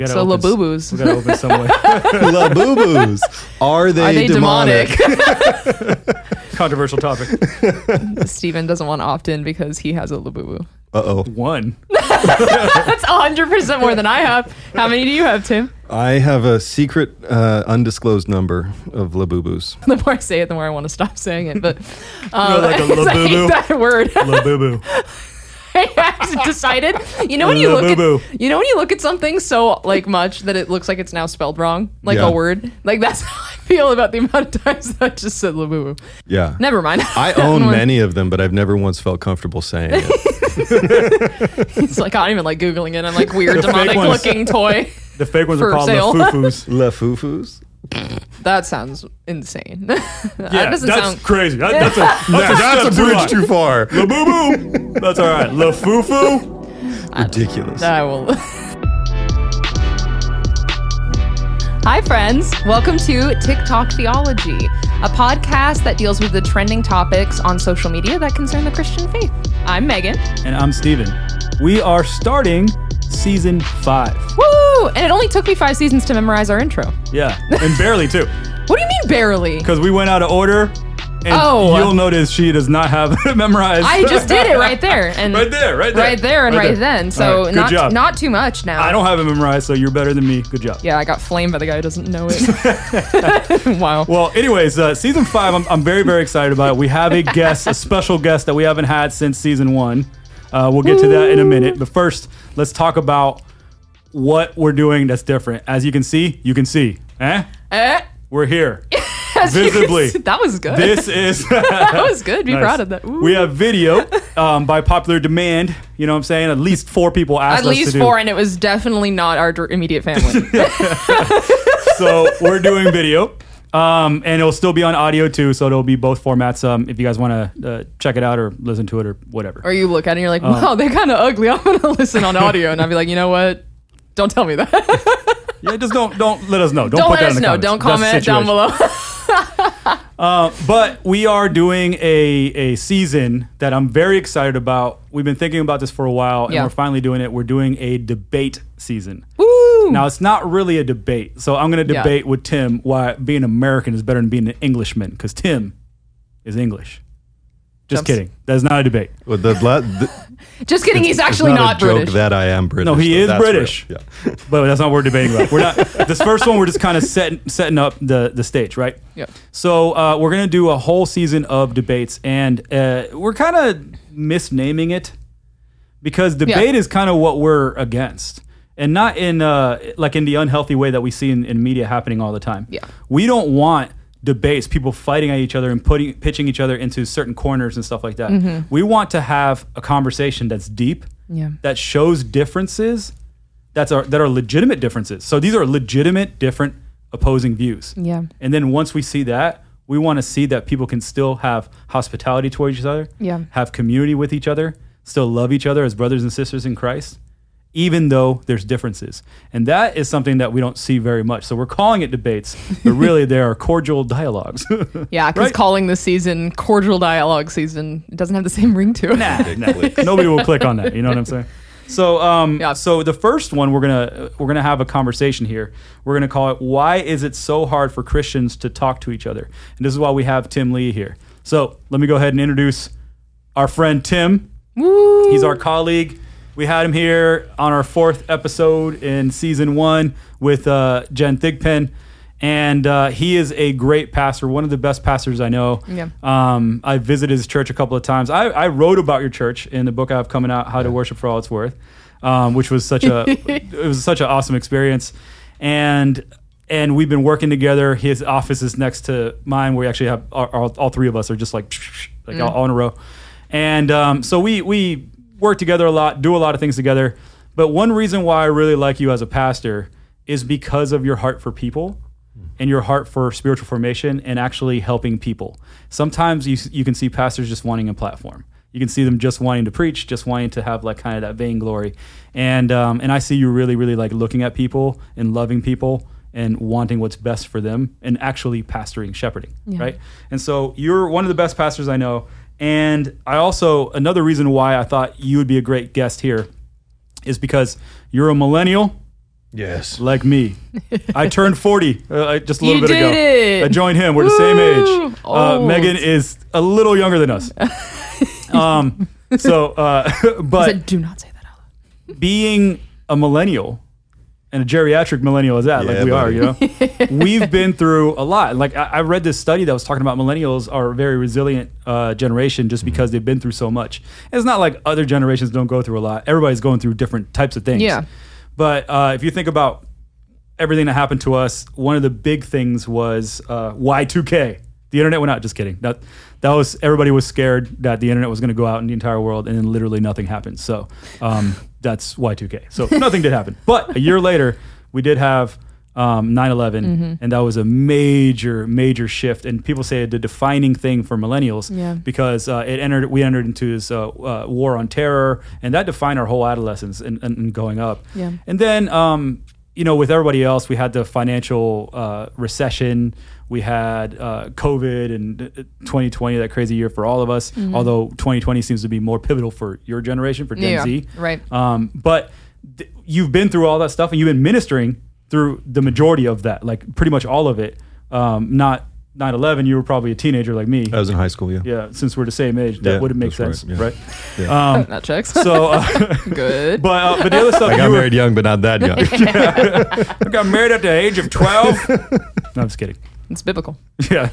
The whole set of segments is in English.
So Labubu's. We gotta open somewhere. Labubu's. Are they demonic? Controversial topic. Steven doesn't want to opt in because he has a Labubu. Uh-oh. One. That's 100% more than I have. How many do you have, Tim? I have a secret, undisclosed number of Labubu's. The more I say it, the more I want to stop saying it. But like a I hate Labubu? that word. Labubu. I decided. You know when you look at something so like much that it looks like it's now spelled wrong, like Yeah. a word. Like that's how I feel about the amount of times that I just said Labubu. Yeah. Never mind. I own many of them, but I've never once felt comfortable saying it. It's like I don't even like Googling it. I'm like weird The fake demonic ones. looking toy. The fake ones For are called sale. Lafufus. Lafufus? That sounds insane. Yeah, that doesn't that's sound crazy. That's That's a bridge too far. Labubu. That's all right. Lafufu. Ridiculous. I will. Hi, friends. Welcome to TikTok Theology, a podcast that deals with the trending topics on social media that concern the Christian faith. I'm Megan. And I'm Steven. We are starting season 5. Woo! And it only took me 5 seasons to memorize our intro. Yeah, and barely too. What do you mean barely? Because we went out of order. And Oh. you'll notice she does not have it memorized. I just did it right there. And Right there. Right there and right then. So All right, good job. not too much now. I don't have it memorized, so you're better than me. Good job. Yeah, I got flamed by the guy who doesn't know it. Wow. Well, anyways, season 5, I'm very, very excited about it. We have a guest, a special guest that we haven't had since season 1. We'll get to that in a minute. But first, let's talk about what we're doing that's different. As you can see. We're here. Visibly. That was good. This is... That was good. Be Nice. proud of that. Ooh. We have video by popular demand. You know what I'm saying? At least 4 people asked At us to least do. 4, and it was definitely not our immediate family. So we're doing video. And it'll still be on audio too, so it'll be both formats. If you guys want to check it out or listen to it or whatever. Or you look at it and you're like, wow, they're kind of ugly. I'm going to listen on audio. And I'll be like, you know what? Don't tell me that. Yeah, just don't let us know. Don't put let that us in the know. comments. Don't That's the comment down situation. below. But we are doing a season that I'm very excited about. We've been thinking about this for a while, and Yeah. we're finally doing it. We're doing a debate season. Woo! Now, it's not really a debate. So I'm going to Yeah. debate with Tim why being American is better than being an Englishman, because Tim is English. Just Jumps. kidding. That is not a debate. Well, Just kidding. He's it's actually not a joke British. that I am British. No, he though. is That's British. real. Yeah. But that's not what we're debating about. We're not. This first one, we're just kind of setting up the stage, right? Yep. So we're gonna do a whole season of debates, and we're kind of misnaming it because debate is kind of what we're against, and not in like in the unhealthy way that we see in media happening all the time. Yeah. We don't want debates, people fighting at each other and pitching each other into certain corners and stuff like that. Mm-hmm. We want to have a conversation that's deep, Yeah. that shows differences that are legitimate differences. So these are legitimate, different, opposing views. Yeah. And then once we see that, we want to see that people can still have hospitality towards each other, Yeah. have community with each other, still love each other as brothers and sisters in Christ, even though there's differences. And that is something that we don't see very much. So we're calling it debates, but really they are cordial dialogues. Yeah, because Right? calling the season cordial dialogue season, it doesn't have the same ring to it. Nah. Nobody will click on that. You know what I'm saying? So, Yeah. so the first one we're gonna have a conversation here. We're gonna call it "Why is it so hard for Christians to talk to each other?" And this is why we have Tim Lee here. So let me go ahead and introduce our friend Tim. Woo! He's our colleague. We had him here on our 4th episode in season 1 with Jen Thigpen. And he is a great pastor, one of the best pastors I know. Yeah. I visited his church a couple of times. I wrote about your church in the book I have coming out, How to Worship for All It's Worth, which was such an awesome experience. And we've been working together. His office is next to mine, where we actually have all 3 of us are just like all in a row. And so we work together a lot, do a lot of things together. But one reason why I really like you as a pastor is because of your heart for people and your heart for spiritual formation and actually helping people. Sometimes you can see pastors just wanting a platform. You can see them just wanting to preach, just wanting to have like kind of that vainglory. And I see you really, really like looking at people and loving people and wanting what's best for them and actually pastoring, shepherding, right? And so you're one of the best pastors I know. And I also, another reason why I thought you would be a great guest here is because you're a millennial, Yes. like me. I turned 40 just a little You bit ago. did it. I joined him. We're the same Woo! age. Old. Megan is a little younger than us. I But said, do not say that out loud. being a millennial and a geriatric millennial as that, like Yeah, we buddy. are, we've been through a lot. Like I read this study that was talking about millennials are a very resilient generation just because they've been through so much. And it's not like other generations don't go through a lot. Everybody's going through different types of things. Yeah. But if you think about everything that happened to us, one of the big things was Y2K. The internet went out. Just kidding. That was, everybody was scared that the internet was going to go out in the entire world, and then literally nothing happened. So that's Y2K. So nothing did happen. But a year later, we did have 9/11, and that was a major, major shift. And people say the defining thing for millennials because we entered into this war on terror, and that defined our whole adolescence and going up. Yeah. And then with everybody else, we had the financial recession. We had COVID and 2020, that crazy year for all of us. Although 2020 seems to be more pivotal for your generation, for Gen Z. Right. But you've been through all that stuff, and you've been ministering through the majority of that, like pretty much all of it. Not 9/11. You were probably a teenager like me. I was in high school, yeah. Yeah, since we're the same age, that wouldn't make that's sense, right, right? Yeah. That checks. So, Good. but the other stuff, I got married young, but not that young. I got married at the age of 12. No, I'm just kidding. It's biblical. Yeah,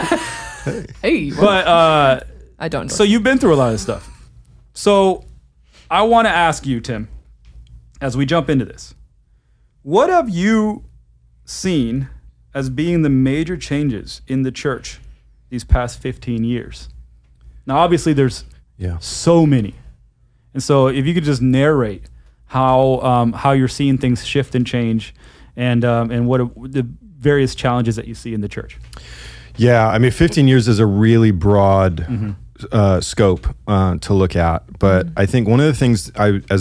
Hey. but I don't know. so you've been through a lot of this stuff. So I want to ask you, Tim, as we jump into this, what have you seen as being the major changes in the church these past 15 years? Now, obviously, there's so many. And so if you could just narrate how you're seeing things shift and change and what the various challenges that you see in the church. Yeah, I mean, 15 years is a really broad scope to look at. But I think one of the things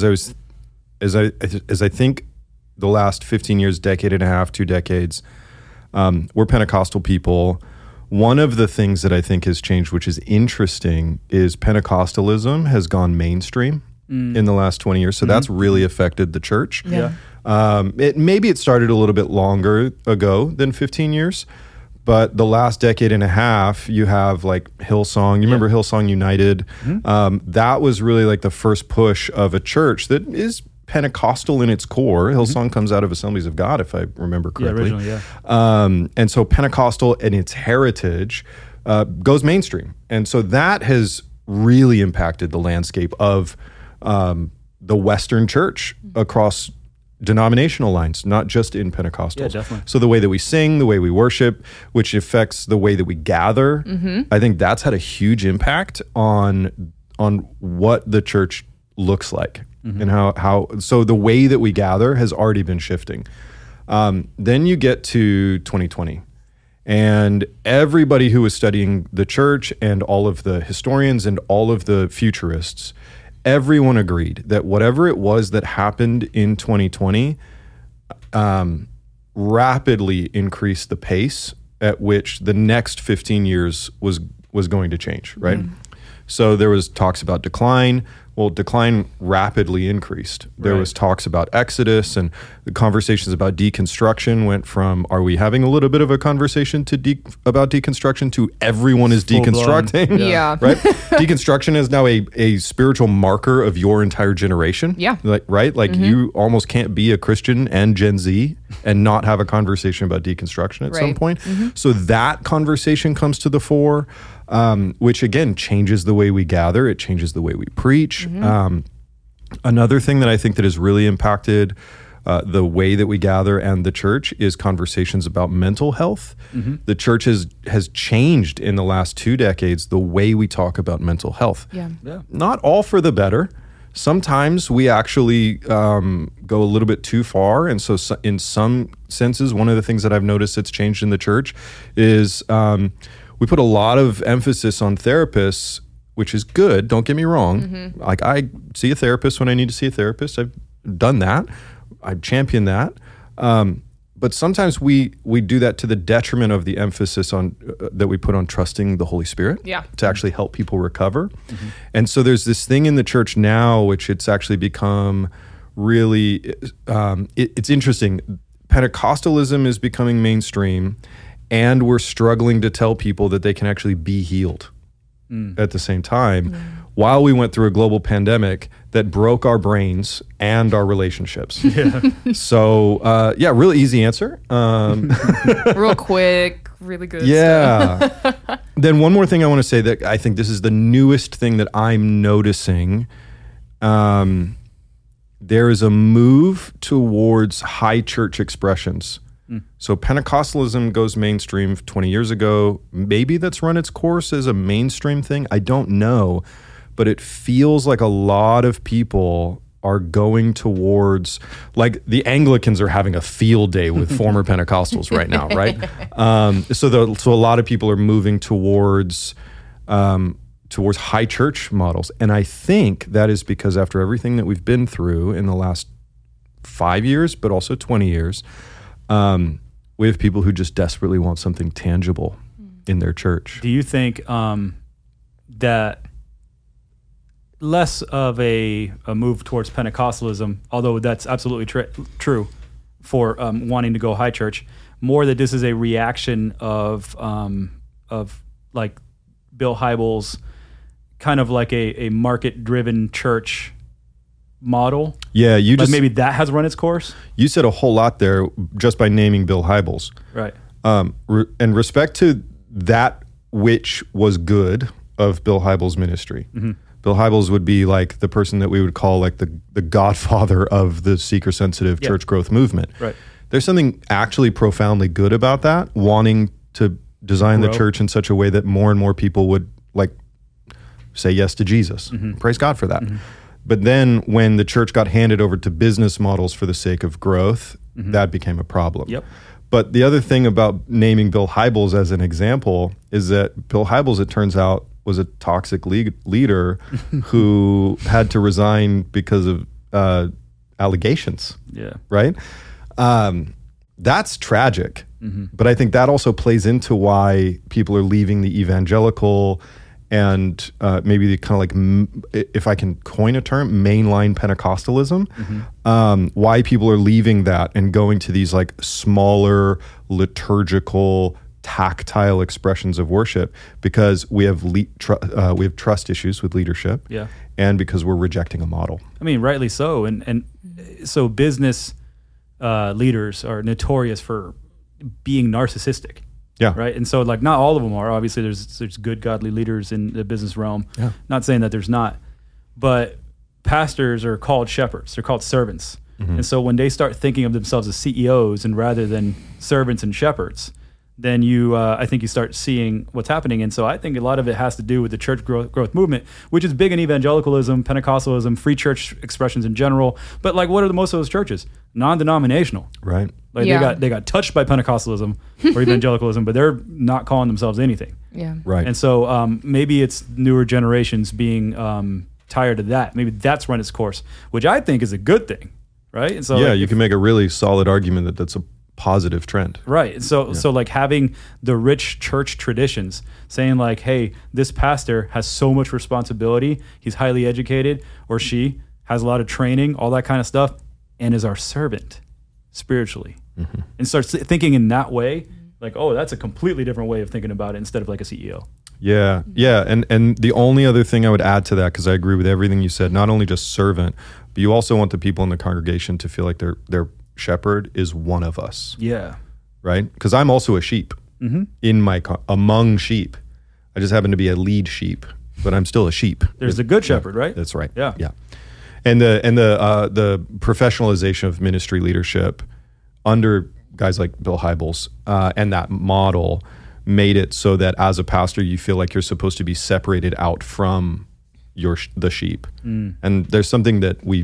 as I think the last 15 years, decade and a half, 2 decades, we're Pentecostal people. One of the things that I think has changed, which is interesting, is Pentecostalism has gone mainstream in the last 20 years. So that's really affected the church. Yeah. Maybe it started a little bit longer ago than 15 years, but the last decade and a half, you have like Hillsong. You remember Hillsong United? That was really like the first push of a church that is Pentecostal in its core. Hillsong comes out of Assemblies of God, if I remember correctly. Yeah, originally, And so Pentecostal and its heritage goes mainstream. And so that has really impacted the landscape of the Western church across denominational lines, not just in Pentecostals. Yeah, definitely. So the way that we sing, the way we worship, which affects the way that we gather, I think that's had a huge impact on what the church looks like and how. So the way that we gather has already been shifting. Then you get to 2020. And everybody who was studying the church and all of the historians and all of the futurists, everyone agreed that whatever it was that happened in 2020 rapidly increased the pace at which the next 15 years was going to change, right? So there was talks about decline. Well, decline rapidly increased. There was talks about Exodus, and the conversations about deconstruction went from, are we having a little bit of a conversation about deconstruction to everyone is deconstructing? Yeah. Right? Deconstruction is now a spiritual marker of your entire generation. Yeah. Right? Like you almost can't be a Christian and Gen Z and not have a conversation about deconstruction at some point. So that conversation comes to the fore. Which again changes the way we gather. It changes the way we preach. Another thing that I think that has really impacted the way that we gather and the church is conversations about mental health. The church has changed in the last 2 decades the way we talk about mental health. Yeah. Not all for the better. Sometimes we actually go a little bit too far. And so in some senses, one of the things that I've noticed that's changed in the church is we put a lot of emphasis on therapists, which is good. Don't get me wrong. Like I see a therapist when I need to see a therapist. I've done that. I champion that. But sometimes we do that to the detriment of the emphasis on that we put on trusting the Holy Spirit to actually help people recover. And so there's this thing in the church now, which it's actually become really, it's interesting. Pentecostalism is becoming mainstream, and we're struggling to tell people that they can actually be healed at the same time, while we went through a global pandemic that broke our brains and our relationships. So, real easy answer. Real quick, really good stuff. Yeah. Then one more thing I want to say, that I think this is the newest thing that I'm noticing. There is a move towards high church expressions. So Pentecostalism goes mainstream 20 years ago. Maybe that's run its course as a mainstream thing. I don't know. But it feels like a lot of people are going towards, like the Anglicans are having a field day with former Pentecostals right now, right? So a lot of people are moving towards high church models. And I think that is because after everything that we've been through in the last 5 years, but also 20 years, we have people who just desperately want something tangible in their church. Do you think that less of a move towards Pentecostalism, although that's absolutely true for wanting to go high church, more that this is a reaction of like Bill Hybels, kind of like a market-driven church model? Yeah, like maybe that has run its course? You said a whole lot there just by naming Bill Hybels. Right. And respect to that which was good of Bill Hybels' ministry. Bill Hybels would be like the person that we would call like the godfather of the seeker-sensitive church growth movement. Right. There's something actually profoundly good about that, wanting to design the church in such a way that more and more people would like say yes to Jesus. Praise God for that. But then when the church got handed over to business models for the sake of growth, that became a problem. Yep. But the other thing about naming Bill Hybels as an example is that Bill Hybels, it turns out, was a toxic leader who had to resign because of allegations. Yeah. Right? That's tragic. But I think that also plays into why people are leaving the evangelical and maybe the kind of like, if I can coin a term, mainline Pentecostalism, why people are leaving that and going to these like smaller liturgical, tactile expressions of worship, because we have trust issues with leadership, and because we're rejecting a model. I mean, rightly so, and so business leaders are notorious for being narcissistic. Yeah. Right. And so like not all of them are. Obviously there's good godly leaders in the business realm. Yeah. Not saying that there's not. But pastors are called shepherds. They're called servants. And so when they start thinking of themselves as CEOs and rather than servants and shepherds, then I think you start seeing what's happening. And so I think a lot of it has to do with the church growth movement, which is big in evangelicalism, Pentecostalism, free church expressions in general. But like, what are most of those churches? Non-denominational. Right. Like they got touched by Pentecostalism or evangelicalism, but they're not calling themselves anything. Yeah. Right. And so maybe it's newer generations being tired of that. Maybe that's run its course, which I think is a good thing. Right. And so you can make a really solid argument that that's a positive trend. Right. So like having the rich church traditions saying like, hey, this pastor has so much responsibility. He's highly educated, or she has a lot of training, all that kind of stuff, and is our servant spiritually. And starts thinking in that way, like, oh, that's a completely different way of thinking about it instead of like a CEO. Yeah. Yeah. And the only other thing I would add to that, because I agree with everything you said, not only just servant, but you also want the people in the congregation to feel like their shepherd is one of us. Yeah. Right? Because I'm also a sheep in my among sheep. I just happen to be a lead sheep, but I'm still a sheep. There's the good shepherd, right? That's right. Yeah. Yeah. And the professionalization of ministry leadership under guys like Bill Hybels and that model made it so that as a pastor you feel like you're supposed to be separated out from the sheep. And there's something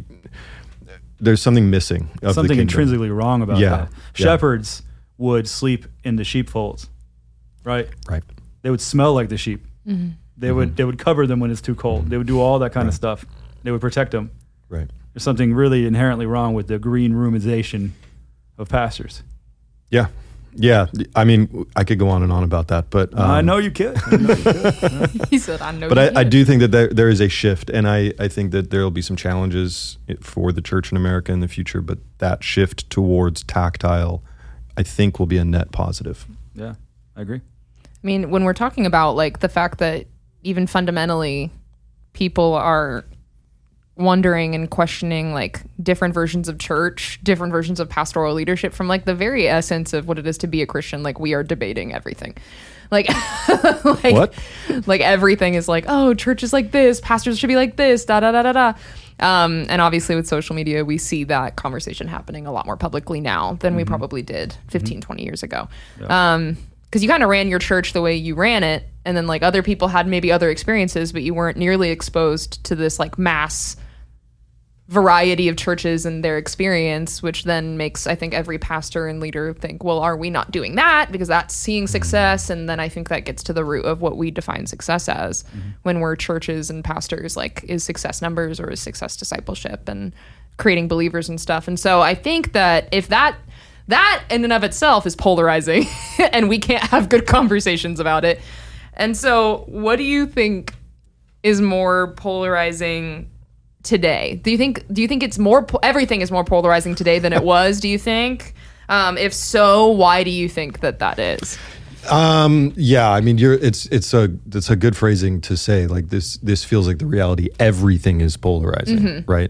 missing of something the intrinsically wrong about that. Yeah. Shepherds would sleep in the sheepfolds, right? Right. They would smell like the sheep. They would cover them when it's too cold. They would do all that kind of stuff. They would protect them. Right. There's something really inherently wrong with the green roomization of pastors. Yeah. Yeah, I mean, I could go on and on about that, but I know you could. He said, "I know." But I do think that there is a shift, and I think that there will be some challenges for the church in America in the future. But that shift towards tactile, I think, will be a net positive. Yeah, I agree. I mean, when we're talking about like the fact that even fundamentally people are wondering and questioning like different versions of church, different versions of pastoral leadership, from like the very essence of what it is to be a Christian, like we are debating everything. Like, What? Like everything is like, oh, church is like this, pastors should be like this, da da da da da. And obviously with social media, we see that conversation happening a lot more publicly now than we probably did 15, 20 years ago. Yeah. Because you kind of ran your church the way you ran it, and then like other people had maybe other experiences, but you weren't nearly exposed to this like mass variety of churches and their experience, which then makes, I think, every pastor and leader think, well, are we not doing that? Because that's seeing success. And then I think that gets to the root of what we define success as when we're churches and pastors, like, is success numbers or is success discipleship and creating believers and stuff. And so I think that if that in and of itself is polarizing and we can't have good conversations about it. And so what do you think is more polarizing today? Do you think it's more, everything is more polarizing today than it was, do you think? If so, why do you think that is? Yeah, I mean, it's a good phrasing to say. Like this feels like the reality. Everything is polarizing, right?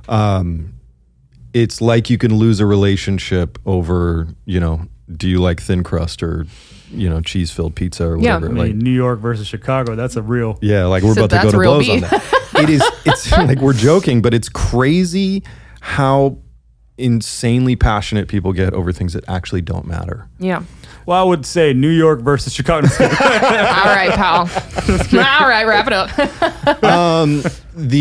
It's like you can lose a relationship over, do you like thin crust or, cheese-filled pizza or whatever. I mean, like New York versus Chicago, that's a real... Yeah, like we're So about to go that's to real blows on beef. that. It's like we're joking, but it's crazy how insanely passionate people get over things that actually don't matter. Yeah. Well, I would say New York versus Chicago. All right, pal. All right, wrap it up.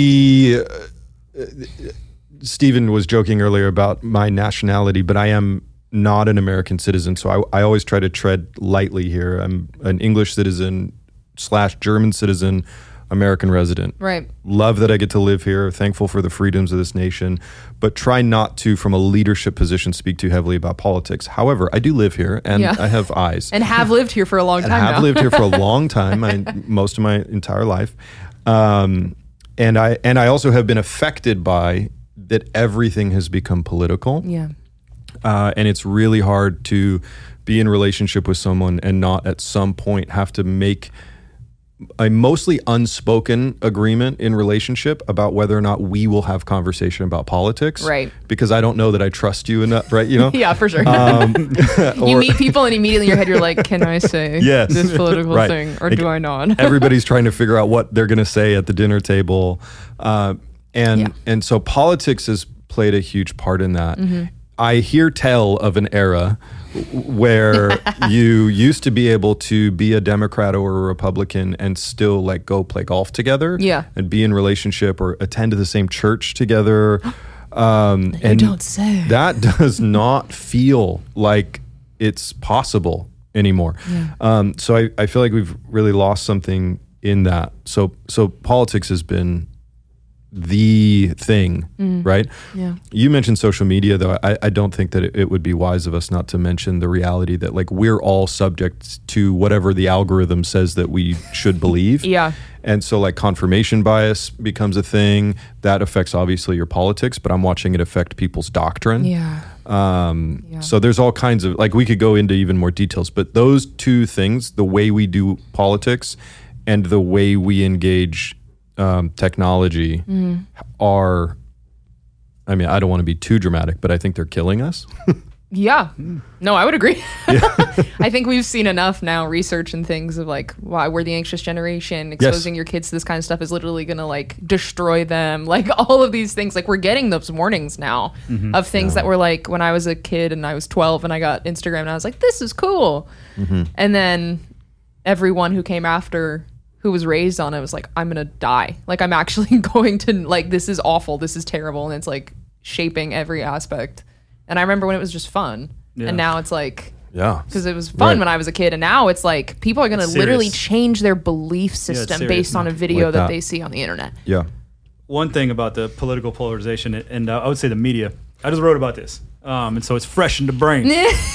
Stephen was joking earlier about my nationality, but I am not an American citizen, so I always try to tread lightly here. I'm an English citizen / German citizen, American resident. Right. Love that I get to live here, thankful for the freedoms of this nation, but try not to, from a leadership position, speak too heavily about politics. However, I do live here, and Yeah. I have eyes. And have lived here for a long And time have now. lived here for a long time, most of my entire life. And I also have been affected by that everything has become political. Yeah. And it's really hard to be in relationship with someone and not at some point have to make a mostly unspoken agreement in relationship about whether or not we will have conversation about politics. Right. Because I don't know that I trust you enough, right? Yeah, for sure. You meet people and immediately in your head you're like, can I say Yes. this political Right. thing or Like, do I not? Everybody's trying to figure out what they're going to say at the dinner table. And so politics has played a huge part in that. I hear tell of an era where you used to be able to be a Democrat or a Republican and still like go play golf together, Yeah. and be in relationship or attend to the same church together. And You don't say. that does not feel like it's possible anymore. So I feel like we've really lost something in that. So politics has been the thing, right? Yeah. You mentioned social media, though. I don't think that it would be wise of us not to mention the reality that like we're all subject to whatever the algorithm says that we should believe. Yeah. And so like confirmation bias becomes a thing that affects obviously your politics, but I'm watching it affect people's doctrine. Yeah. So there's all kinds of, like, we could go into even more details, but those two things, the way we do politics and the way we engage technology are, I mean, I don't want to be too dramatic, but I think they're killing us. Yeah. No, I would agree. I think we've seen enough now research and things of like, why we're the anxious generation. Exposing your kids to this kind of stuff is literally going to like destroy them. Like all of these things, like we're getting those warnings now of things that were like when I was a kid and I was 12 and I got Instagram and I was like, this is cool. And then everyone who came after who was raised on it was like, I'm going to die. Like I'm actually going to, like, this is awful. This is terrible. And it's like shaping every aspect. And I remember when it was just fun. Yeah. And now it's like, Yeah. because it was fun when I was a kid. And now it's like people are going to It's literally serious. change their belief system serious based on now. a video Like that that. they see on the internet. Yeah. One thing about the political polarization, and I would say the media, I just wrote about this. And so it's fresh in the brain.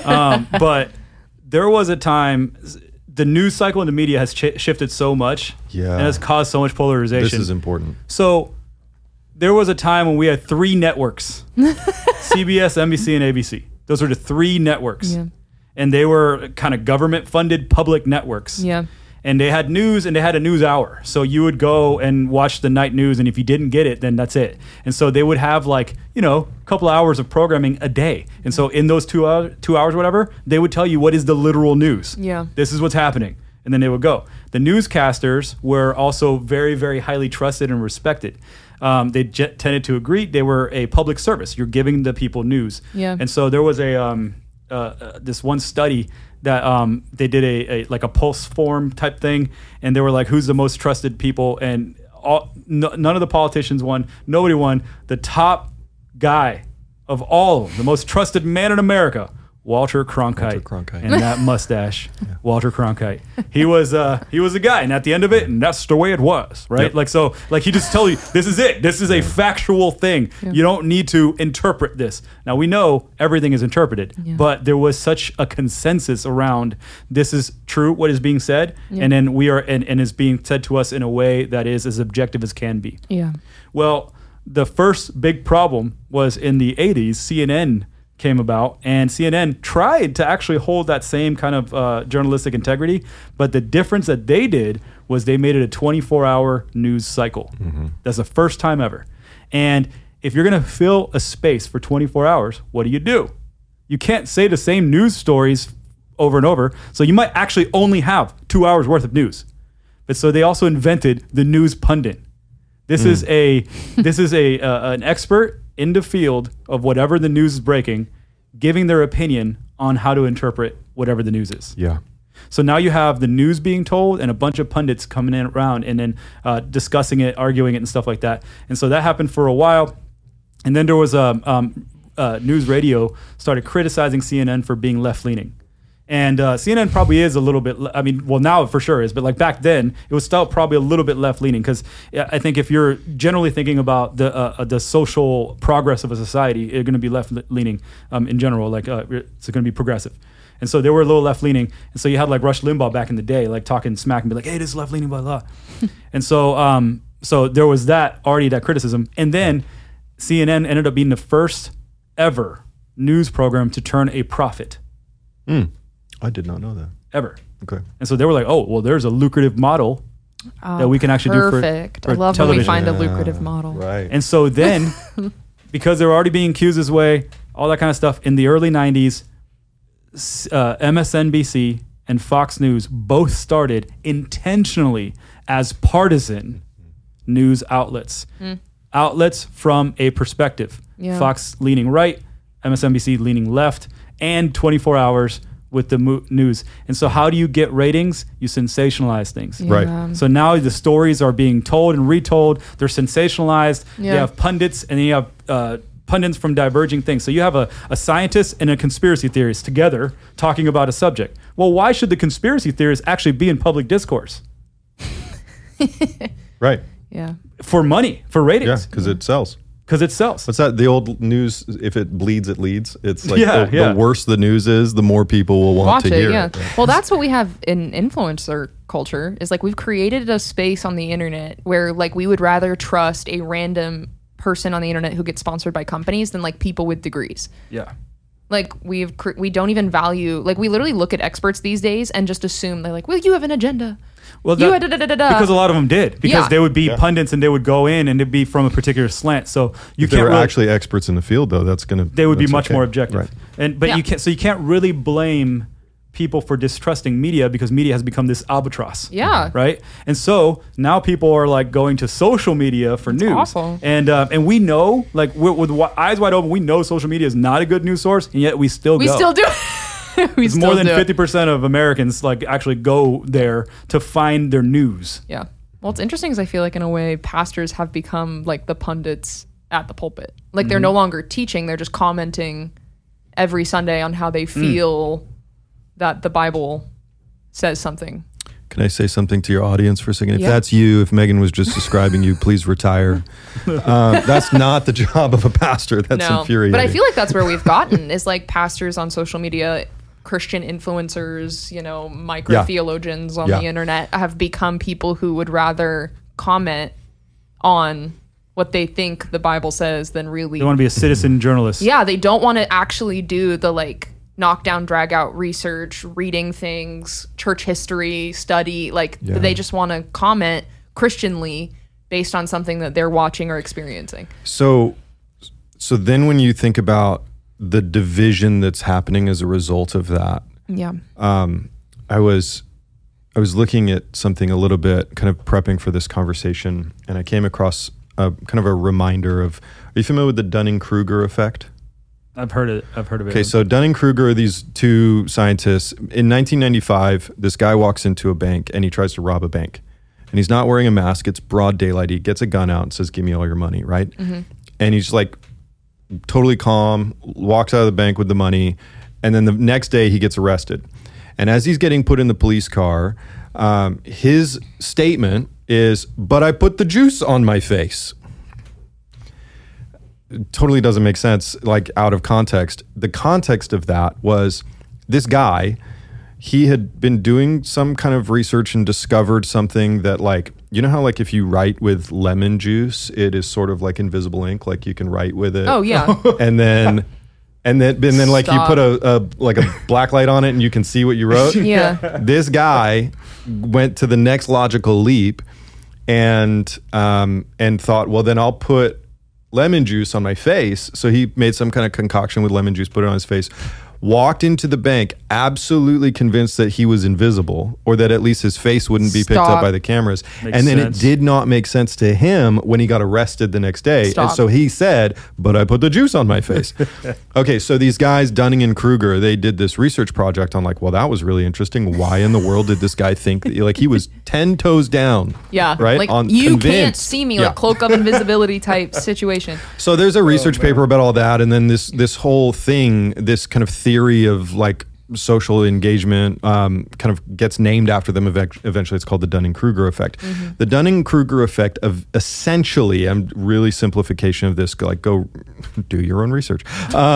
But there was a time, the news cycle in the media has shifted so much and has caused so much polarization. This is important. So there was a time when we had 3 networks, CBS, NBC, and ABC. Those were the 3 networks. Yeah. And they were kind of government-funded public networks. Yeah. And they had news, and they had a news hour. So you would go and watch the night news, and if you didn't get it, then that's it. And so they would have like, a couple of hours of programming a day. And so in those 2 hours, whatever, they would tell you what is the literal news. Yeah. This is what's happening. And then they would go. The newscasters were also very, very highly trusted and respected. They tended to agree. They were a public service. You're giving the people news. Yeah. And so there was this one study that they did a pulse form type thing, and they were like, who's the most trusted people? And none of the politicians won. Nobody won. The top guy of all of them, the most trusted man in America, Walter Cronkite. And that mustache, Walter Cronkite. He was a guy, and at the end of it, and that's the way it was, right? Yep. He just tell you, this is it. This is a factual thing. Yeah. You don't need to interpret this. Now we know everything is interpreted, but there was such a consensus around this is true, what is being said, and then we are and is being said to us in a way that is as objective as can be. Yeah. Well, the first big problem was in the 80s, CNN came about, and CNN tried to actually hold that same kind of journalistic integrity, but the difference that they did was they made it a 24-hour news cycle. Mm-hmm. That's the first time ever. And if you're going to fill a space for 24 hours, what do? You can't say the same news stories over and over, so you might actually only have 2 hours worth of news. But so they also invented the news pundit. This is an expert in the field of whatever the news is breaking, giving their opinion on how to interpret whatever the news is. Yeah. So now you have the news being told and a bunch of pundits coming in around and then discussing it, arguing it, and stuff like that. And so that happened for a while. And then there was news radio started criticizing CNN for being left-leaning. And CNN probably is a little bit, now it for sure is, but like back then, it was still probably a little bit left-leaning, because I think if you're generally thinking about the social progress of a society, you're going to be left-leaning in general, it's going to be progressive. And so they were a little left-leaning. And so you had like Rush Limbaugh back in the day, like talking smack and be like, hey, this is left-leaning, blah, blah. And so there was that criticism. And then CNN ended up being the first ever news program to turn a profit. I did not know that. Ever. Okay. And so they were like, oh, well, there's a lucrative model that we can actually do for Perfect. I love television. when we find a lucrative model. Right. And so then, because they were already being accused this way, all that kind of stuff, in the early 90s, MSNBC and Fox News both started intentionally as partisan news outlets. Outlets from a perspective. Yeah. Fox leaning right, MSNBC leaning left, and 24 hours with the news. And so how do you get ratings? You sensationalize things. Yeah. Right. So now the stories are being told and retold. They're sensationalized. Yeah. You have pundits, and then you have pundits from diverging things. So you have a scientist and a conspiracy theorist together talking about a subject. Well, why should the conspiracy theorists actually be in public discourse? Right. Yeah. For money, for ratings. Yeah, because it sells. Because it sells. What's that? The old news, if it bleeds, it leads. It's like Yeah, the worse the news is, the more people will want Watch to it, hear yeah. it. Well, that's what we have in influencer culture, is like we've created a space on the internet where like we would rather trust a random person on the internet who gets sponsored by companies than like people with degrees. Yeah. Like we don't even value, like we literally look at experts these days and just assume they're like, well, you have an agenda. Well, because a lot of them did, because they would be pundits and they would go in and it'd be from a particular slant. So if they were actually experts in the field, though, they would be much more objective. Right. But you can't really blame people for distrusting media, because media has become this albatross. Yeah. Right. And so now people are like going to social media for news. Awful. And we know, like with eyes wide open, we know social media is not a good news source, and yet we still go. We still do. It's more than 50% of Americans like actually go there to find their news. Yeah. Well, it's interesting because I feel like in a way pastors have become like the pundits at the pulpit. Like they're no longer teaching, they're just commenting every Sunday on how they feel that the Bible says something. Can I say something to your audience for a second? If Yeah. that's you, if Megan was just describing you, please retire. That's not the job of a pastor. That's infuriating. But I feel like that's where we've gotten is like pastors on social media, Christian influencers, micro theologians on the internet have become people who would rather comment on what they think the Bible says than really. They want to be a citizen journalist. Yeah, they don't want to actually do the like knockdown, drag out research, reading things, church history, study. Like they just want to comment Christianly based on something that they're watching or experiencing. So then when you think about the division that's happening as a result of that, I was looking at something a little bit, kind of prepping for this conversation, and I came across kind of a reminder of. Are you familiar with the Dunning-Kruger effect? I've heard of it. Okay, so Dunning-Kruger are these two scientists. In 1995, this guy walks into a bank and he tries to rob a bank. And he's not wearing a mask. It's broad daylight. He gets a gun out and says, "Give me all your money," right? Mm-hmm. And he's like totally calm, walks out of the bank with the money. And then the next day he gets arrested. And as he's getting put in the police car, his statement is, "But I put the juice on my face." It totally doesn't make sense, like out of context. The context of that was this guy, he had been doing some kind of research and discovered something that, like, you know how like if you write with lemon juice, it is sort of like invisible ink, like you can write with it. Oh yeah. And then like you put a black light on it and you can see what you wrote. Yeah. This guy went to the next logical leap and thought, well, then I'll put lemon juice on my face. So he made some kind of concoction with lemon juice, put it on his face, walked into the bank, absolutely convinced that he was invisible, or that at least his face wouldn't be picked up by the cameras. Makes then sense. it did not make sense to him when he got arrested the next day. And so he said, "But I put the juice on my face." Okay, so these guys, Dunning and Kruger, they did this research project on like, well, that was really interesting. Why in the world did this guy think that, like, he was 10 toes down? Yeah. Right? Like On you can't convinced. see me, like cloak of invisibility type situation. So there's a research paper about all that, and then this whole thing, this kind of theory of like social engagement, kind of gets named after them. Eventually, it's called the Dunning-Kruger effect. Mm-hmm. The Dunning-Kruger effect of essentially, I'm really simplification of this. Like, go do your own research.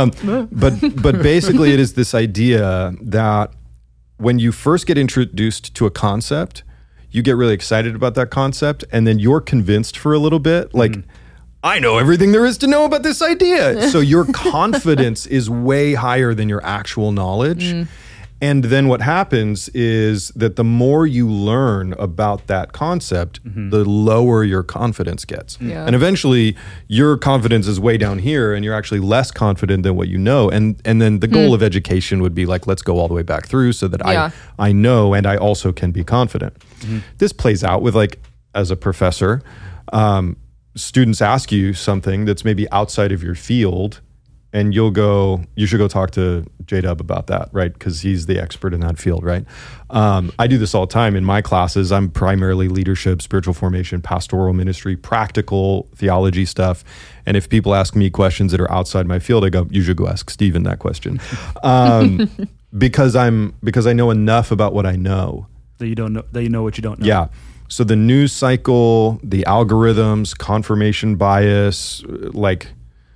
But basically, it is this idea that when you first get introduced to a concept, you get really excited about that concept, and then you're convinced for a little bit, like. I know everything there is to know about this idea. So your confidence is way higher than your actual knowledge. And then what happens is that the more you learn about that concept, the lower your confidence gets. Yeah. And eventually your confidence is way down here and you're actually less confident than what you know. And then the goal of education would be like, let's go all the way back through so that I know and I also can be confident. This plays out with, like, as a professor, students ask you something that's maybe outside of your field, and you should go talk to J-Dub about that, right? Because he's the expert in that field, right? I do this all the time in my classes. I'm primarily leadership, spiritual formation, pastoral ministry, practical theology stuff. And if people ask me questions that are outside my field, I go, you should go ask Stephen that question. Because I know enough about what I know. That you don't know, that you know what you don't know. Yeah. So the news cycle, the algorithms, confirmation bias, like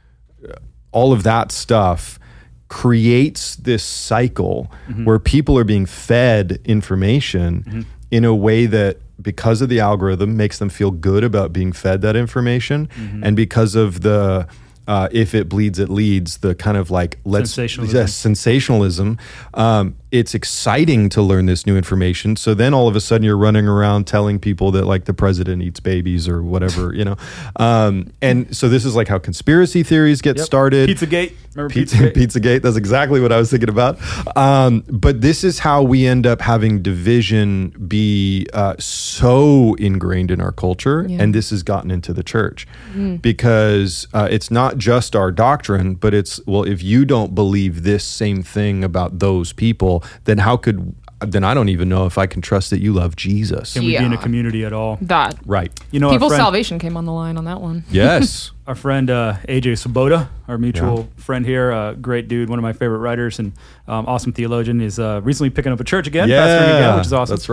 all of that stuff creates this cycle where people are being fed information in a way that, because of the algorithm, makes them feel good about being fed that information. And because of the if it bleeds, it leads, the kind of like sensationalism. It's exciting to learn this new information. So then all of a sudden you're running around telling people that, like, the president eats babies or whatever, you know. And so this is like how conspiracy theories get started. Pizzagate. Remember Pizzagate? Pizzagate. That's exactly what I was thinking about. But this is how we end up having division be so ingrained in our culture. Yeah. And this has gotten into the church because it's not just our doctrine, but it's, well, if you don't believe this same thing about those people, then then I don't even know if I can trust that you love Jesus. Can we be in a community at all? That. Right. You know, people's salvation came on the line on that one. Yes. Our friend AJ Svoboda, our mutual friend here, great dude, one of my favorite writers and awesome theologian, is recently picking up a church again, pastoring again, which is awesome. That's right.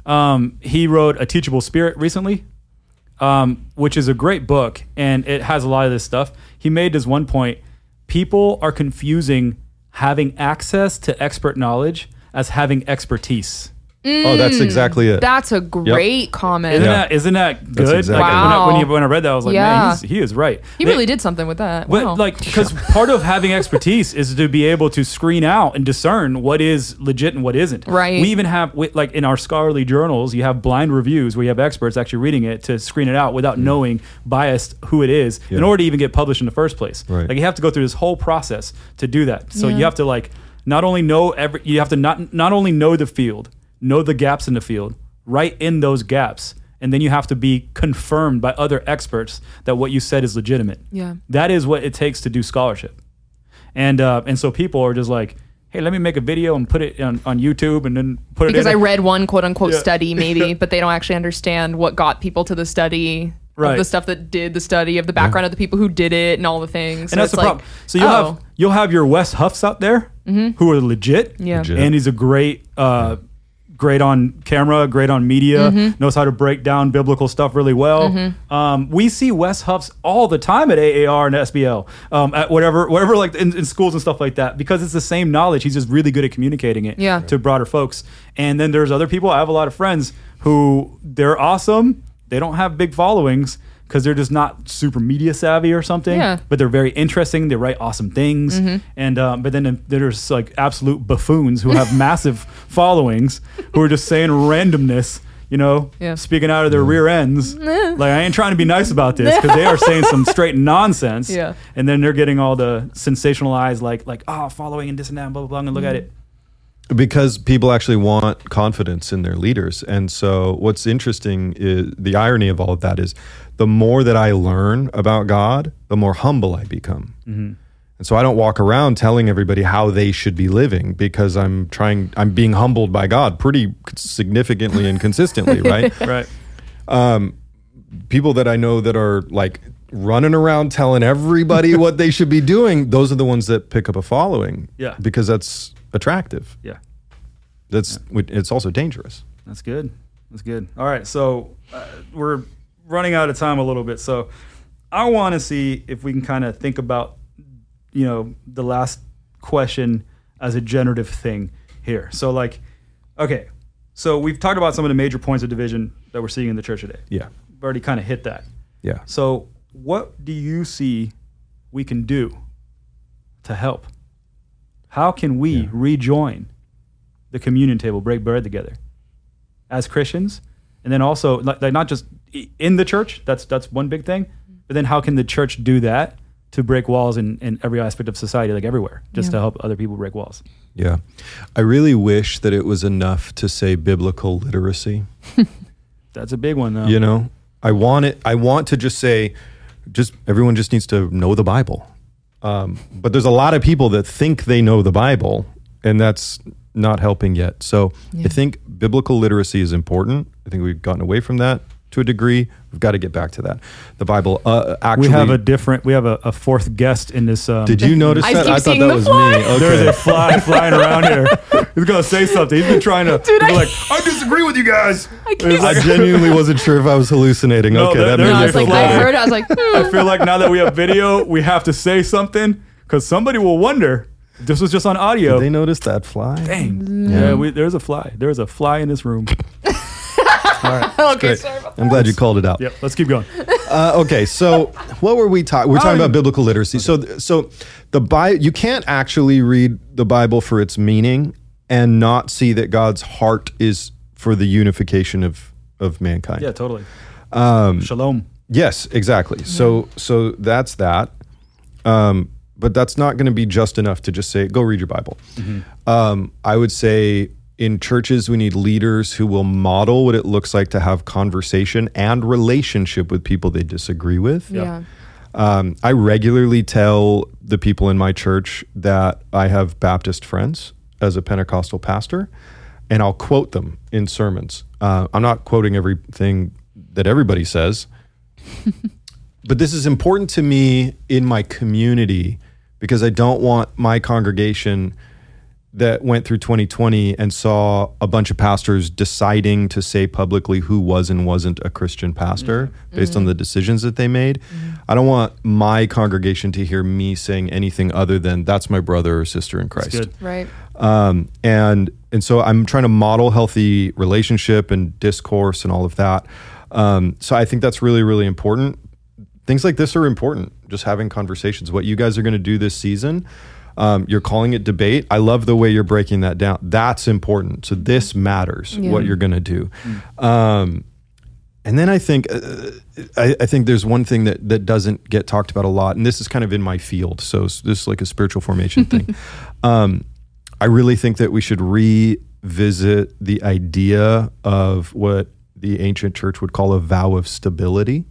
He wrote A Teachable Spirit recently, which is a great book, and it has a lot of this stuff. He made this one point: people are confusing having access to expert knowledge as having expertise. Oh, that's exactly it. That's a great comment. Isn't that good? exactly Like, it. when I read that, I was like, man, he is right. He really did something with that. But Wow. like, because part of having expertise is to be able to screen out and discern what is legit and what isn't. Right. We even have, like in our scholarly journals, you have blind reviews where you have experts actually reading it to screen it out without knowing biased who it is in order to even get published in the first place. Right. Like you have to go through this whole process to do that. So you have to like not only know you have to not only know the field, know the gaps in the field, write in those gaps, and then you have to be confirmed by other experts that what you said is legitimate. Yeah. That is what it takes to do scholarship. And so people are just like, hey, let me make a video and put it on YouTube and then put it because in. I read one quote unquote study maybe, but they don't actually understand what got people to the study, Right. of the stuff that did the study, of the background of the people who did it and all the things. And that's the problem. So you'll have your Wes Huffs out there who are legit. Yeah. Legit. And he's a great on camera, great on media, knows how to break down biblical stuff really well. We see Wes Huffs all the time at AAR and SBL, at whatever like in schools and stuff like that, because it's the same knowledge. He's just really good at communicating it to broader folks. And then there's other people. I have a lot of friends who they're awesome. They don't have big followings because they're just not super media savvy or something. Yeah. But they're very interesting. They write awesome things. And but then there's like absolute buffoons who have massive followings who are just saying randomness, speaking out of their rear ends. Like, I ain't trying to be nice about this because they are saying some straight nonsense. Yeah. And then they're getting all the sensationalized following and this and that and blah, blah, blah, and look at it. Because people actually want confidence in their leaders. And so what's interesting is the irony of all of that is the more that I learn about God, the more humble I become. And so I don't walk around telling everybody how they should be living because I'm being humbled by God pretty significantly and consistently, right? Right. People that I know that are like running around telling everybody what they should be doing, those are the ones that pick up a following. Yeah. Because that's attractive. Yeah. It's also dangerous. That's good. That's good. All right. So we're running out of time a little bit. So I want to see if we can kind of think about, the last question as a generative thing here. So okay. So we've talked about some of the major points of division that we're seeing in the church today. Yeah. We've already kind of hit that. Yeah. So what do you see we can do to help? How can we rejoin the communion table, break bread together as Christians? And then also, like not just in the church, that's one big thing, but then how can the church do that to break walls in every aspect of society, like everywhere, just to help other people break walls? Yeah. I really wish that it was enough to say biblical literacy. That's a big one, though. I want to just say, everyone just needs to know the Bible. But there's a lot of people that think they know the Bible, and that's not helping yet. So I think biblical literacy is important. I think we've gotten away from that to a degree. We've got to get back to that. The Bible actually... We have a fourth guest in this... Did you notice that? I thought that was fly. me. Okay. There's a fly flying around here. He's going to say something. He's been trying to... I disagree with you guys. I genuinely wasn't sure if I was hallucinating. No, Okay, that- that there's made I me was feel like, I better. heard it. I was like, I feel like now that we have video, we have to say something because somebody will wonder. This was just on audio. Did they notice that fly? Dang. Yeah, there's a fly. There's a fly in this room. okay, Great. sorry about I'm glad you called it out. Yep, let's keep going. Okay, so what were we talking? We're talking about biblical literacy. So the Bible, you can't actually read the Bible for its meaning and not see that God's heart is for the unification of mankind. Yeah, totally. Shalom. Yes, exactly. So that's that. But that's not going to be just enough to just say, go read your Bible. I would say in churches, we need leaders who will model what it looks like to have conversation and relationship with people they disagree with. Yeah. I regularly tell the people in my church that I have Baptist friends as a Pentecostal pastor, and I'll quote them in sermons. I'm not quoting everything that everybody says, but this is important to me in my community because I don't want my congregation that went through 2020 and saw a bunch of pastors deciding to say publicly who was and wasn't a Christian pastor based on the decisions that they made. I don't want my congregation to hear me saying anything other than that's my brother or sister in Christ. That's good. Right. And so I'm trying to model healthy relationship and discourse and all of that. So I think that's really, really important. Things like this are important, just having conversations. What you guys are going to do this season, you're calling it debate. I love the way you're breaking that down. That's important. So this matters, what you're going to do. And then I think I think there's one thing that doesn't get talked about a lot, and this is kind of in my field. So this is like a spiritual formation thing. I really think that we should revisit the idea of what the ancient church would call a vow of stability.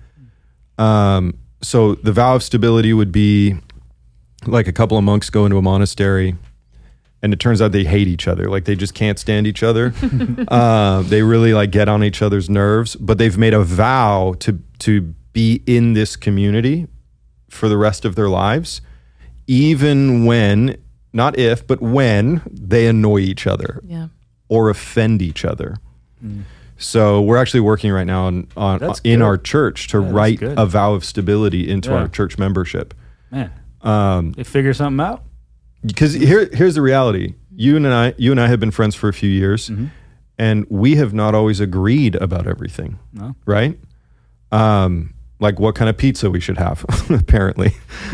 So the vow of stability would be like a couple of monks go into a monastery and it turns out they hate each other. Like they just can't stand each other. They really like get on each other's nerves, but they've made a vow to be in this community for the rest of their lives, even when, not if, but when they annoy each other or offend each other. So we're actually working right now on in our church to write a vow of stability into our church membership. Man, they figure something out. Because here's the reality: you and I have been friends for a few years, and we have not always agreed about everything. No. Right? Like what kind of pizza we should have, apparently.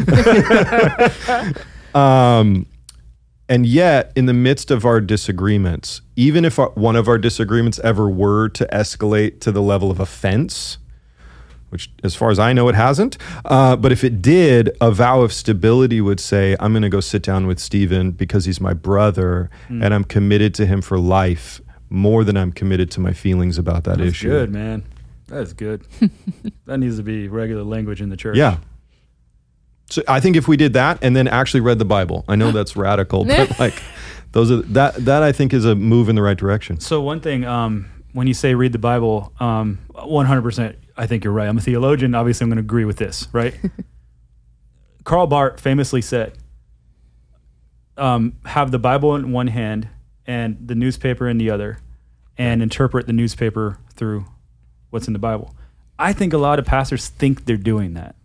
And yet, in the midst of our disagreements, even if one of our disagreements ever were to escalate to the level of offense, which as far as I know, it hasn't, but if it did, a vow of stability would say, I'm going to go sit down with Stephen because he's my brother and I'm committed to him for life more than I'm committed to my feelings about that issue. That's good, man. That is good. That needs to be regular language in the church. Yeah. So I think if we did that and then actually read the Bible, I know that's radical, but like those are that I think is a move in the right direction. So one thing, when you say read the Bible, 100%, I think you're right. I'm a theologian. Obviously, I'm going to agree with this, right? Karl Barth famously said, have the Bible in one hand and the newspaper in the other, and interpret the newspaper through what's in the Bible. I think a lot of pastors think they're doing that.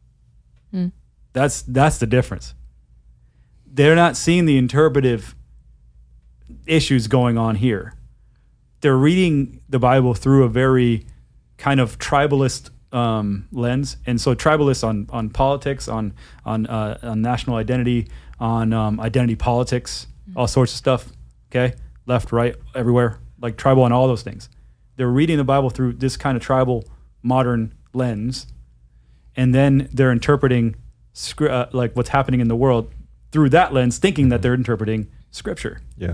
That's the difference. They're not seeing the interpretive issues going on here. They're reading the Bible through a very kind of tribalist lens, and so tribalist on politics, on national identity, on identity politics, all sorts of stuff. Okay, left, right, everywhere, like tribal on all those things. They're reading the Bible through this kind of tribal modern lens, and then they're interpreting like what's happening in the world through that lens, thinking that they're interpreting Scripture. Yeah.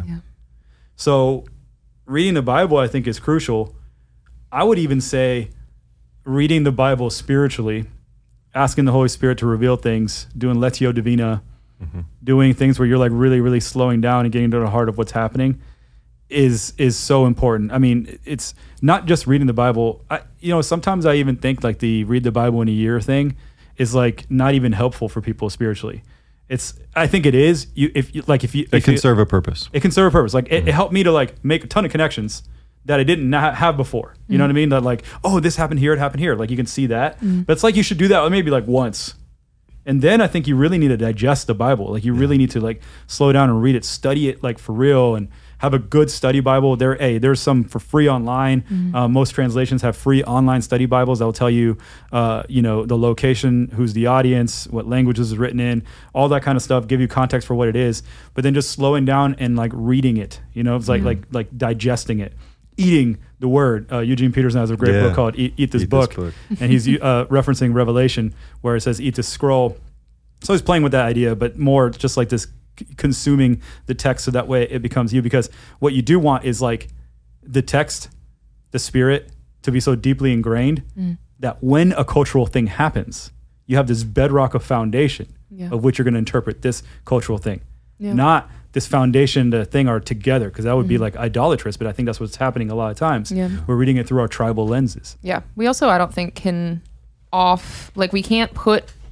So reading the Bible, I think, is crucial. I would even say reading the Bible spiritually, asking the Holy Spirit to reveal things, doing Lectio Divina, doing things where you're like really, really slowing down and getting to the heart of what's happening is so important. I mean, it's not just reading the Bible. Sometimes I even think like the read the Bible in a year thing is like not even helpful for people spiritually. I think it is. It can serve a purpose. It can serve a purpose. Like it helped me to like make a ton of connections that I didn't have before. You know what I mean? That like, oh, this happened here, it happened here. Like you can see that. But it's like you should do that maybe like once. And then I think you really need to digest the Bible. Like you really need to like slow down and read it, study it like for real, and have a good study Bible. There's some for free online. Most translations have free online study Bibles that will tell you, the location, who's the audience, what languages is written in, all that kind of stuff. Give you context for what it is. But then just slowing down and like reading it. It's like digesting it, eating the Word. Eugene Peterson has a great book called "Eat This Book," and he's referencing Revelation where it says "Eat this scroll." So he's playing with that idea, but more just like this. Consuming the text so that way it becomes you, because what you do want is like the text, the spirit to be so deeply ingrained that when a cultural thing happens, you have this bedrock of foundation of which you're going to interpret this cultural thing, not this foundation, the thing are together, because that would be like idolatrous. But I think that's what's happening a lot of times. We're reading it through our tribal lenses. We also, I don't think we can't put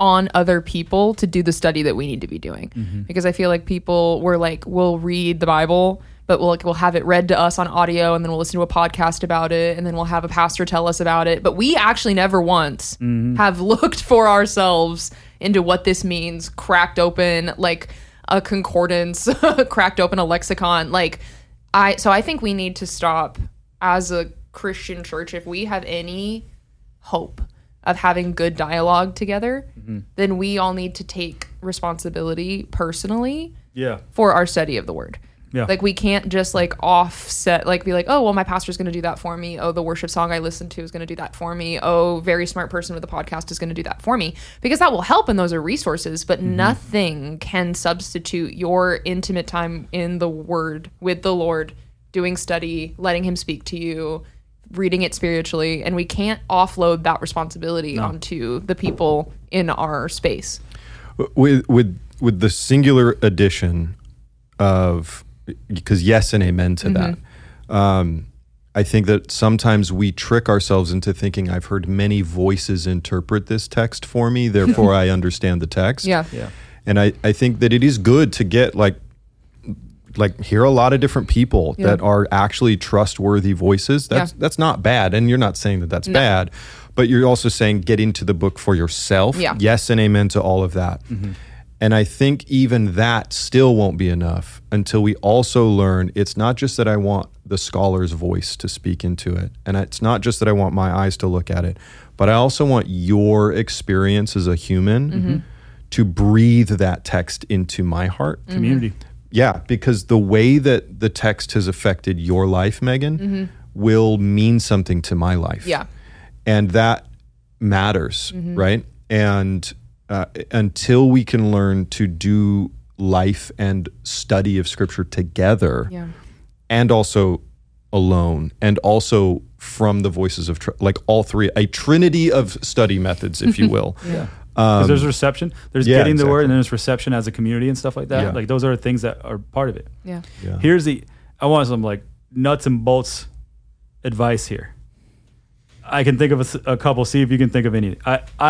on other people to do the study that we need to be doing. Because I feel like people were like, we'll read the Bible, but we'll have it read to us on audio, and then we'll listen to a podcast about it, and then we'll have a pastor tell us about it. But we actually never once have looked for ourselves into what this means, cracked open like a concordance, cracked open a lexicon. So I think we need to stop as a Christian church. If we have any hope of having good dialogue together, then we all need to take responsibility personally for our study of the word. Yeah. Like, we can't just like offset, like be like, oh, well, my pastor's going to do that for me. Oh, the worship song I listened to is going to do that for me. Oh, very smart person with a podcast is going to do that for me, because that will help and those are resources, but nothing can substitute your intimate time in the word with the Lord, doing study, letting him speak to you, reading it spiritually. And we can't offload that responsibility onto the people in our space. With the singular addition of, because yes and amen to that. I think that sometimes we trick ourselves into thinking I've heard many voices interpret this text for me, therefore I understand the text. Yeah. And I think that it is good to get like hear a lot of different people that are actually trustworthy voices. That's not bad. And you're not saying that that's bad, but you're also saying get into the book for yourself. Yeah. Yes and amen to all of that. And I think even that still won't be enough until we also learn it's not just that I want the scholar's voice to speak into it, and it's not just that I want my eyes to look at it, but I also want your experience as a human to breathe that text into my heart. Community. Yeah, because the way that the text has affected your life, Megan, will mean something to my life. Yeah. And that matters, right? And until we can learn to do life and study of Scripture together, and also alone, and also from the voices of, like all three, a trinity of study methods, if you will. Because there's reception, there's getting the word, and then there's reception as a community and stuff like that. Yeah. Like those are things that are part of it. Yeah. I want some like nuts and bolts advice here. I can think of a couple. See if you can think of any.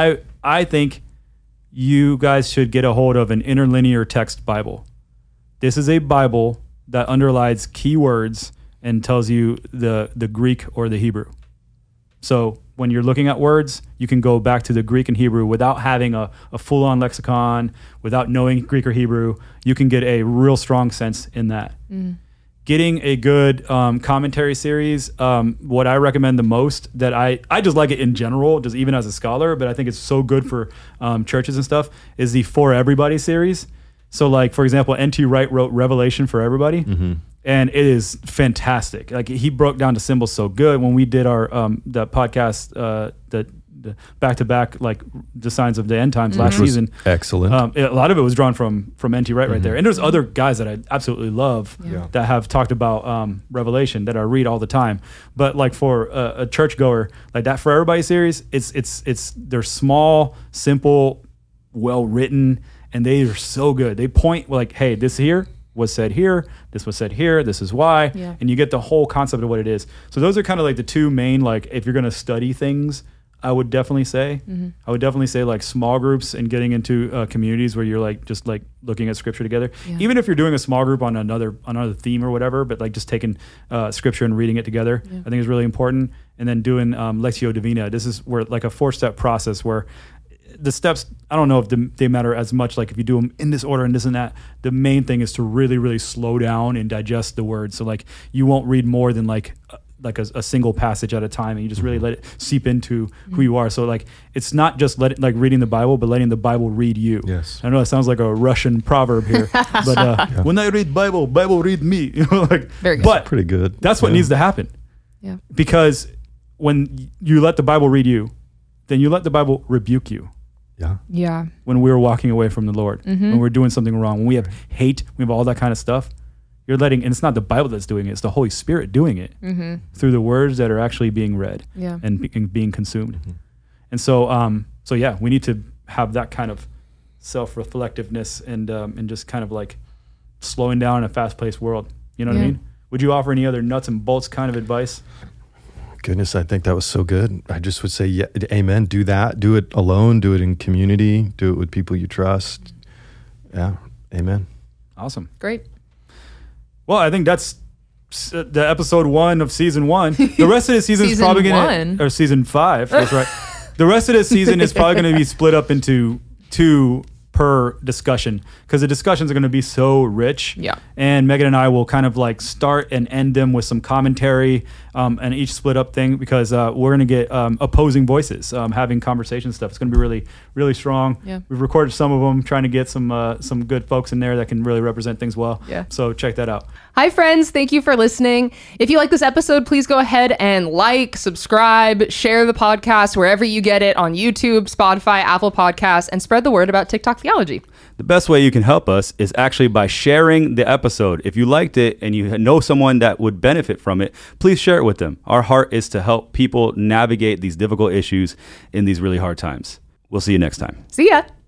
I think you guys should get a hold of an interlinear text Bible. This is a Bible that underlines keywords and tells you the Greek or the Hebrew. So when you're looking at words, you can go back to the Greek and Hebrew without having a full-on lexicon, without knowing Greek or Hebrew. You can get a real strong sense in that. Getting a good commentary series, what I recommend the most, that I just like it in general, just even as a scholar, but I think it's so good for churches and stuff, is the For Everybody series. So like, for example, N.T. Wright wrote Revelation for Everybody. And it is fantastic. Like, he broke down the symbols so good. When we did our the podcast, the back-to-back, like the signs of the end times last season, excellent. A lot of it was drawn from N.T. Wright right there. And there's other guys that I absolutely love that have talked about Revelation that I read all the time. But like for a churchgoer, like that For Everybody series, they're small, simple, well written, and they are so good. They point like, hey, this here was said here, this was said here, this is why, and you get the whole concept of what it is. So those are kind of like the two main, like, if you're going to study things, I would definitely say like small groups and getting into communities where you're like just like looking at Scripture together. Even if you're doing a small group on another theme or whatever, but like just taking Scripture and reading it together, I think is really important. And then doing Lectio Divina. This is where like a 4-step process where the steps, I don't know if they matter as much, like if you do them in this order and this and that. The main thing is to really, really slow down and digest the word. So like you won't read more than like a single passage at a time, and you just really let it seep into who you are. So like it's not just reading the Bible, but letting the Bible read you. Yes. I know it sounds like a Russian proverb here, but when I read Bible read me. You know, like, very good. But pretty good. That's what needs to happen. Yeah. Because when you let the Bible read you, then you let the Bible rebuke you. Yeah. When we're walking away from the Lord, when we're doing something wrong, when we have hate, we have all that kind of stuff, you're letting, and it's not the Bible that's doing it, it's the Holy Spirit doing it through the words that are actually being read and being consumed. And so, we need to have that kind of self-reflectiveness and just kind of like slowing down in a fast-paced world. You know what I mean? Would you offer any other nuts and bolts kind of advice? Goodness, I think that was so good. I just would say, yeah, amen. Do that. Do it alone. Do it in community. Do it with people you trust. Yeah, amen. Awesome. Great. Well, I think that's the episode 1 of season 1. The rest of the season is probably going to, or season 5. That's right. The rest of the season is probably going to be split up into 2 per discussion, because the discussions are going to be so rich. Yeah. And Megan and I will kind of like start and end them with some commentary, and each split up thing, because we're going to get opposing voices, having conversation stuff. It's going to be really, really strong. Yeah. We've recorded some of them, trying to get some good folks in there that can really represent things well. Yeah. So check that out. Hi, friends. Thank you for listening. If you like this episode, please go ahead and like, subscribe, share the podcast wherever you get it, on YouTube, Spotify, Apple Podcasts, and spread the word about TikTok Theology. The best way you can help us is actually by sharing the episode. If you liked it and you know someone that would benefit from it, please share it with them. Our heart is to help people navigate these difficult issues in these really hard times. We'll see you next time. See ya.